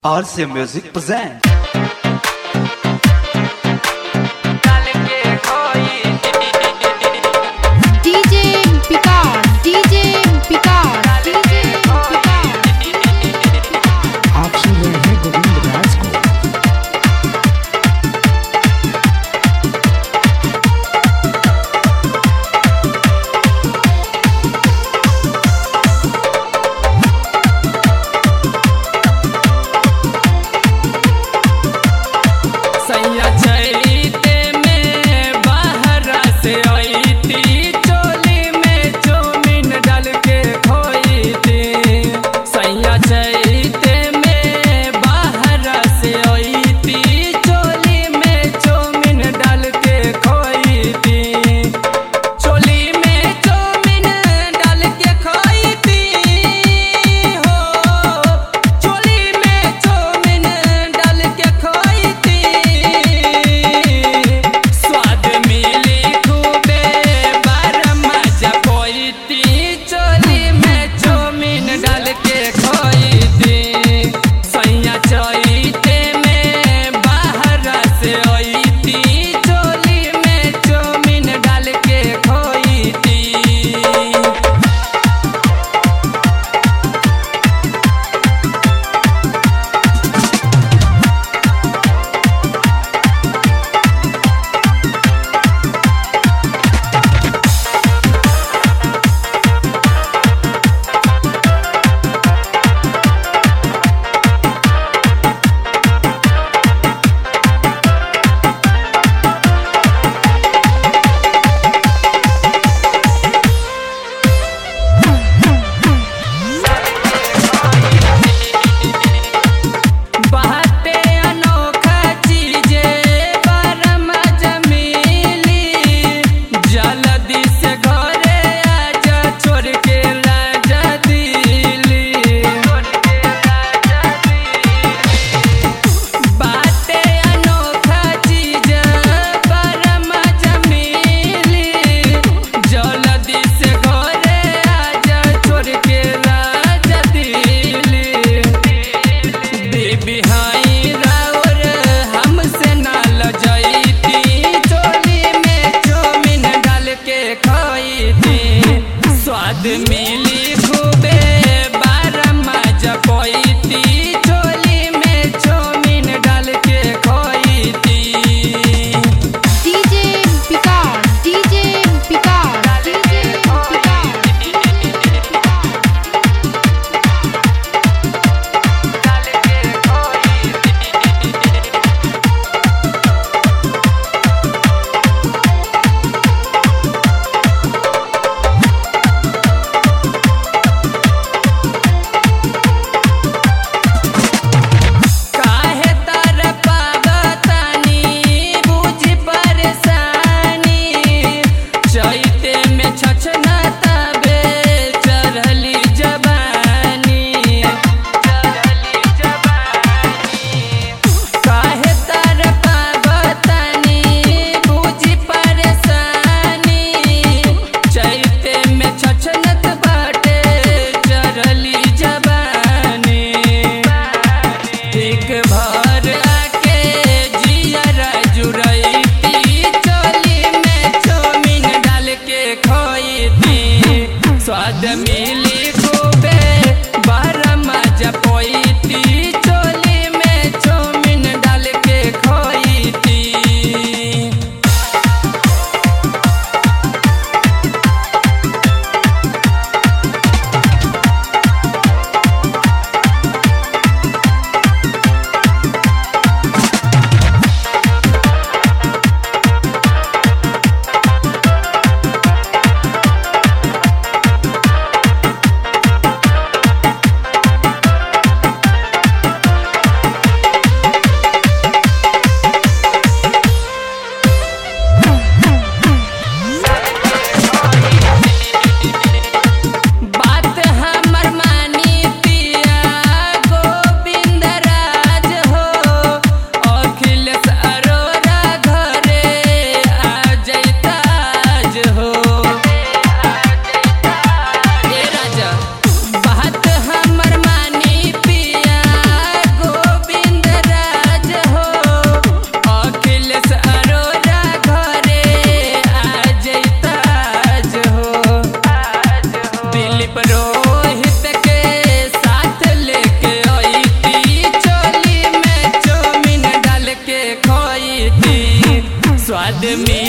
RC Music present. DJ Picard, DJ Picard, DJ Picard. आप सुन रहे हैं गोविंद राज को। सैया चैते में बाहर से आई थी, चोली में चौमिन डाल के खोई थी। सैया चैते में बाहर से आई थी, चोली में चौमिन डाल के खोई थी। चोली में चौमिन डाल के खोई थी हो, चोली में चौमिन डाल के खोई थी। स्वाद मिली खूबे बारह मजा कोई थी, चोली में चौमिन डाल के खोई थी। सैया चैते में बाहर से आई थी, चोली में चौमिन डाल के खोई थी। बाटे अनोखा चीजे बारह मजा मिली, जल्दी से घरे आजा छोड़ के राजा दिली। बाटे अनोखा चीजे बारह मजा मिली, जल्दी से घरे आजा छोड़ के राजा दिली। बीबी हाई राउर हमसे ना लजाईती, चोली में चौमिन डाल के खाई थी। स्वाद मिली खूबे बारह मजा कोई थी, चोली में चौमिन डाल के खाई थी। DJ Picard, DJ Picard, DJ Picard. डाल के खाई थी। काहे तर पागतानी बुझी परेशानी, चैते में छछनता बे चढ़ली जवानी। काहे तर पागतानी बुझी परेशानी, चैते में छछनत बाटे चढ़ली जवानी। एक भर आके जियरा जुरैती, चोली में चौमिन डाल के खोई थी। स्वाद मिली खूबे बारह मजा पोई थी, चोली में चौमिन डाल के खोई थी। स्वाद मिली